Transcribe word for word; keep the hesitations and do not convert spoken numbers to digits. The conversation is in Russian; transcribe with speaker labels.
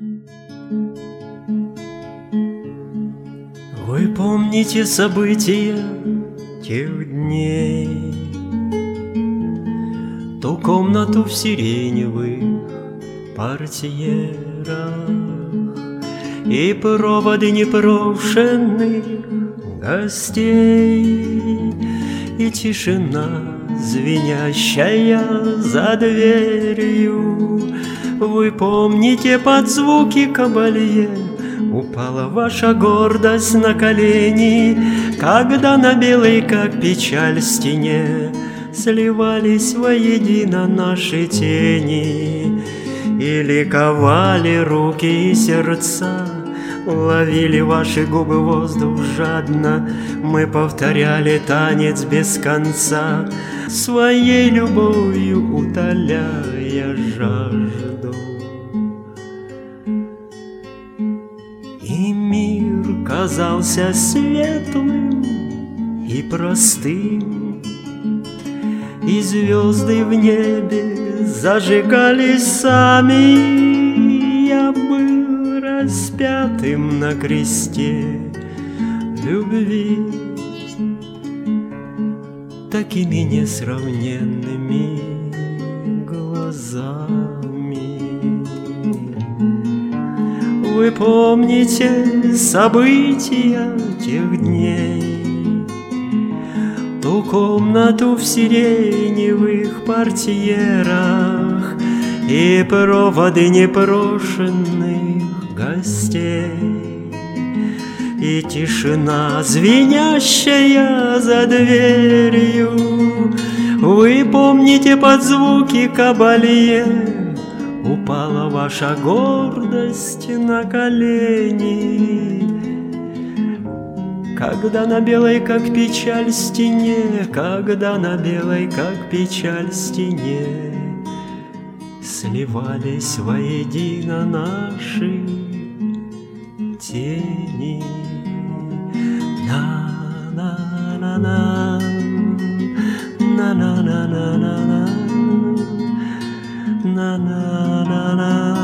Speaker 1: Вы помните события тех дней, ту комнату в сиреневых портьерах и проводы непрошенных гостей, и тишина, звенящая за дверью. Вы помните под звуки кабалье упала ваша гордость на колени, когда на белой, как печаль, стене сливались воедино наши тени, и ликовали руки и сердца, ловили ваши губы воздух жадно. Мы повторяли танец без конца, своей любовью утоляя жажду. И мир казался светлым и простым, и звезды в небе зажигались сами. Я был распятым на кресте любви такими несравненными глазами. Вы помните события тех дней, ту комнату в сиреневых портьерах и проводы непрошенных гостей, и тишина, звенящая за дверью. Вы помните под звуки кабалье упала ваша гордость на колени, когда на белой, как печаль, стене, когда на белой, как печаль, стене сливались воедино наши тени. На-на-на-на, на-на-на-на-на, на-на-на-на.